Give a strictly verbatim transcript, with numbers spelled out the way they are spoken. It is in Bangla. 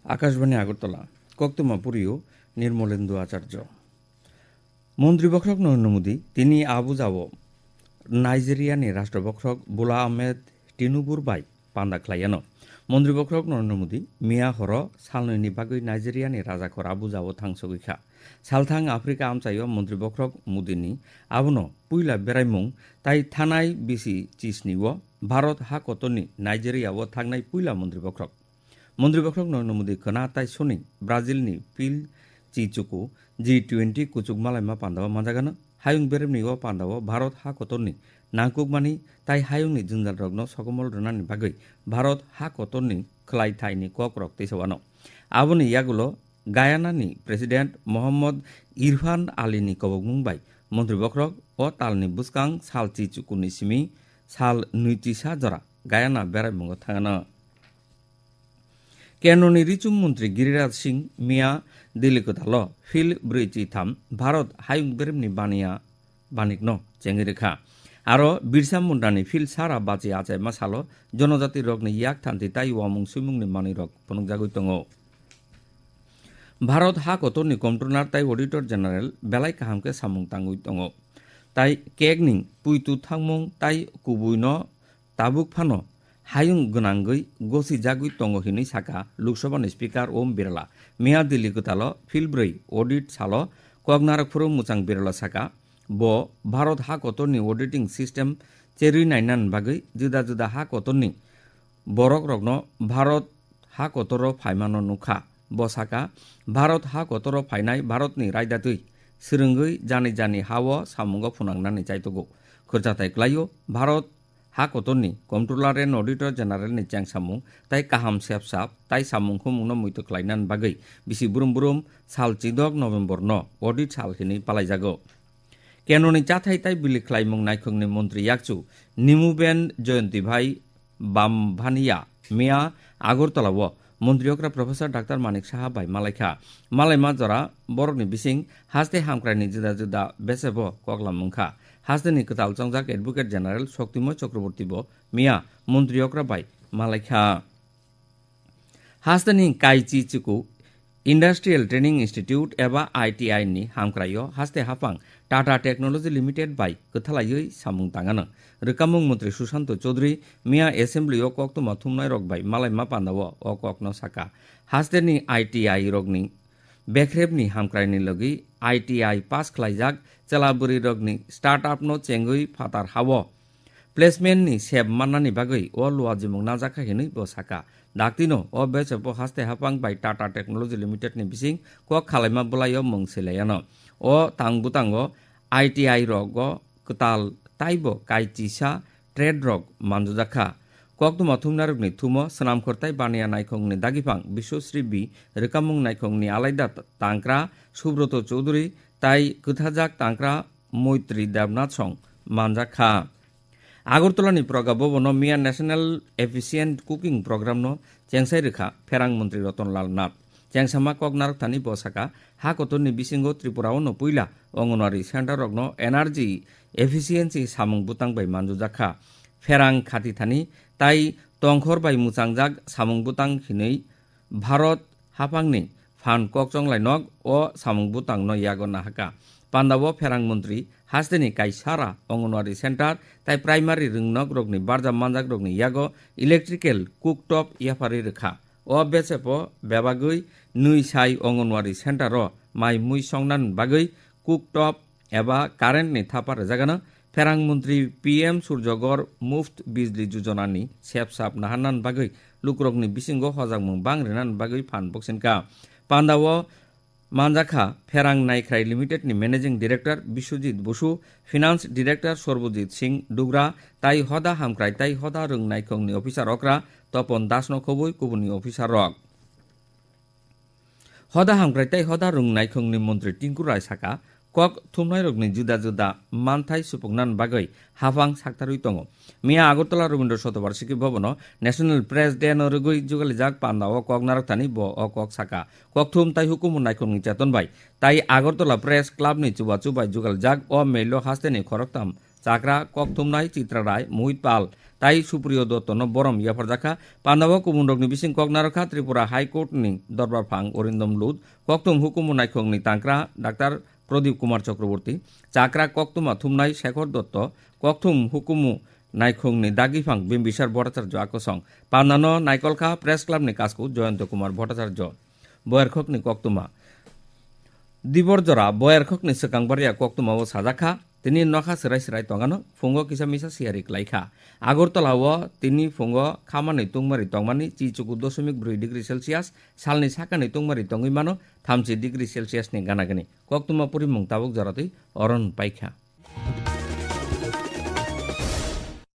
আকাশবাণী আগরতলা কক্তমা পুরীয় নির্মলেন্দু আচার্য মন্ত্রীবক্ষক নরেন্দ্র মোদী তিনি আবু যাব নাইজেরিয়ানি রাষ্ট্রবক্ষক বোলা আহমেদ টিনুবুর বাই পান্দা খ্লাইয়ানো মন্ত্রীবক্ষক নরেন্দ্র মোদী মিয়া হর সালনৈনি বাগৈ নাইজেরিয়ানি রাজাখর আবু যাব থাংসগৈখা সালথাং আফ্রিকা আমচাইও মন্ত্রীবক্ষক মোদীনি আবনো পুইলা বেড়াইমুং তাই থানাই বিসি চিসনিও ভারত হা কতনি নাইজেরিয়াও থাংনাই পুইলা মন্ত্রীবক্ষক মন্ত্রীবক্ষক নরেন্দ্র মোদী খনা তাই শনি ব্রাজিলনি পিল চিচুকু জি টুয়েন্টি কুচুক মালাইমা পান্দাও মানজাগানো হায়ুং বেরেমনিও পান্দাও ভারত হা কতনি নাংকুকমানি তাই হায়ুংনি जुनजाल रगनो सकमल रनानि बागै भारत हा कतरनि खलाय थाइनि कक रक तेसवानो आबनि यागुलो गायानानि प्रेसिडेंट मोहम्मद इरफान आलीनि कबकमुं बाय मन्त्रीबक्षक ओ तालनि बुसकां साल चिचुकुनि सिमि साल नुइतिसा जरा गायाना बेरायमुंगो थाङानो केन्द्रनि रिचुम मन्त्री गिरिराज सिंह मिया दिल्लीकोतालो फिल ब्रैचि थाम भारत हायुं बेरेमनि बानिया बानिकनो चेंगिरेखा आरो बिरसा मुंडानि फिल सारा बाचे आचाय मासालो जनजाति रगनि याक थान्ति ताइ वामुं सुमुंनि मानि रग फनुकजागै दङ भारत हा कतरनि कम्ट्रोलार ताइ अडिटर जेनारेल बेलाय काहामके सामुं तांगै दङ ताइ केगनि पुइतु थांमुं ताइ कुबुइनो ताबुक फानो हायुं गोनांगै गसि जागै दङ हिनै साका लोकसभानि स्पिकार ओम बिरला मिया दिल्ली गोतालो फिल ब्रै अडिट सालो कगनारकफोर मुचां बिरला साका ब भारत हा कतरनि अडिटिं सिस्टेम चेरि नायनान बागै जुदा जुदा हा कतरनि बरक रगनो भारत हा कतर फाइमानो नुखा ब साका भारत हा कतर फाइनाय भारतनि रायदातै सोरोंगै जानि जानि हाव सामुंगो फुनांनानै जायतगौ खरजाथाय क्लायो भारत हा कतरनि कम्ट्रोलार एन्ड अडिटर जेनारेलनि चें सामुं ताइ काहाम सेब साब ताइ सामुंखौ मुंनो मैतो ख्लायनान बागै बिसि बुरुम बुरुम साल चिदक नभेम्बर न अडिट साल हिनै पालायजागौ केन्द्रनि चाथाय ताइ बिलि ख्लायमुं नायखंनि मन्त्री याकचु निमुबेन जयन्ती भाई बामभानिया मिया आगरतलाव मन्त्रियकरा प्रफेसर डाक्टर मानिक साहा बाय मालायखा मालायमा जरा बरकनि बिसिं हास्ते हामक्रायनि जुदा जुदा बेसेब कगलामुंखा हास्तेनि कताल चंजाक एडभोकेट जेनारेल शक्तिमय चक्रवर्तीबो मिया मन्त्रियकरा बाय मालायखा हास्तेनि काइचि चिकु इंडस्ट्रियल ट्रेनिंग इंस्टीट्यूट एबा आईटीआई नि हामक्रायो हास्ते हाफां टाटा टेक्नोलॉजी लिमिटेड बाय कथालायै सामुं तांगानो रोकामुं मंत्री सुशांत चौधरी मिया एसेम्बली ओ कक्तमा थुमनाय रग बाय मालायमा पान्दाव ओ ककनो साका हास्तेनि आईटीआई रगनि बेख्रेबनि हामक्रायनि लगै आईटीआई पास खलायजाक चेलाबुरि रगनि स्टार्टअप नो चेंगै फातार हाव प्लेसमेंट नि सेब माननानि बागै ओ लुआजिमुं नाजाखा हिनै ब साका दाक्तिनो ओ बेसेबो हास्ते हाफां बाय टाटा टेक्नोलॉजी लिमिटेड नि बिसिं क खालायमा बुलायो मुं सेलायानो ओ तांबुतांगो आईटीआई रग कताल ताइबो काइचिसा ट्रेड रग मानजुजाखा कक्तमा थुमनारगनि थुमो सनामखरताय बानिया नायखंनि दागिफां विश्वश्री बि रोकामुं नायखंनि आलायदा तांक्रा सुब्रत चौधरी ताइ कथाजाक तांक्रा मैत्री देवनाथ सं मानजाखा आगरतलानि प्रगा भवनो मिया नेशनल एफिशिएंट कुकिंग प्रोग्राम नो चेंसाय रेखा फेरांग मंत्री रतनलाल नाथ चेंसामा कगनारक थानी बसाका हा कतरनि बिसिंगो त्रिपुरावनो पुइला अंगनवाड़ी सेंटर रगनो एनार्जी एफिशिएंसि सामुं बुतां बाय मानजुजाखा फेरांग खाति थानी ताइ तंखर बाय मुचांजाक सामुं बुतां हिनै भारत हाफांनि फान ककचंलायनक ओ सामुं बुतां न यागो नाहाका पान्दाव फेरांग मंत्री हास्तेनि काइसारा अंगनवाड़ी सेंटर ताइ प्राइमारी रिंगनक रगनि बारजा मानजाक रगनि यागो इलेक्ट्रिकल कुकटप याफारि रेखा ओ बेसेपो बेबागै नुइ साइ अंगनवाड़ी सेंटर माइ मुइ संनान बागै कुकटप एबा कारेन्टनि थापा रेजागानो फेरांग मंत्री पीएम सूर्यगर मुफ्त बिजली योजनानि सेबसाब नाहानान बागै लुक्रगनि बिसिंगो हजागमुं बांग्रेनान बागै फान बक्सिनका पान्दाव मानजाखा फेरांग नायख्राय लिमिटेड नि managing director Biswajit Basu finance director Sarbajit Singh Dugra ताइ हदा हामक्राय ताइ हदा रों नायखंनि अफिसार अक्रा तपन दासनो खबुइ गुबुननि अफिसार रक हदा हामक्राय ताइ हदा रों नायखंनि मंत्री टिंकु राय साका कक थुमनाय रगनि जुदा जुदा मानथाय सुपुगनान बागै हाफां साक्तारुइ दङ मिया आगरतला रवीन्द्र शतबार्षिकी भवनो नेशनल प्रेस डे न रगै जुगालिजाक पान्दाव कगनारक थानी ब अ कक साका ककथुम ताइ हुकुम नायखंनि चेतन बाय ताइ आगरतला प्रेस क्लाब नि चुबा चुबाय जुगालिजाक अ मेलो हास्तेनि खरकताम চাকরা ককথুমনাই চিত্রা রায় মোহিত পাল তাই সুপ্রিয় দত্ত ন বরম ইয়াফারজাখা পান্দাব কুমুন্ডকনি বিসিং ককনারখা ত্রিপুরা হাইকোর্টনি দরবার ফাং অরিন্দম লুদ ককথুম হুকুমু নাইখংনি তাংক্রা ডাক্তার প্রদীপ কুমার চক্রবর্তী চাকরা ককতুমা থুমনাই শেখর দত্ত ককথুম হুকুমু নাইখংনি দাগিফাং বিম্বিসার ভট্টাচার্য আকসং পান্নানো নাইকলখা প্রেস ক্লাবনি কাজকু জয়ন্ত কুমার ভট্টাচার্য বয়ারখকনি ককতুমা দিবরজরা বয়ারখকনি সেকাংবারিয়া ককতুমা ও সাজাখা তিনি নখা সেরাই সেরাই তঙ্গানো ফুঙ্গ কিসা মিসা সিয়ারিক লাইখা আগরতলাও তিনি ফুঙ্গ খামানি তুংমারি তংমানি চিচুকু দশমিক ব্रै ডিগ্রি সেলসিয়াস সালনি সাকানি তুংমারি তঙ্গিমানো থাमसि डिग्री सेलसियासनि गानागानि कक्तुमा परिमं ताबुक जरातै अरन पाइखा।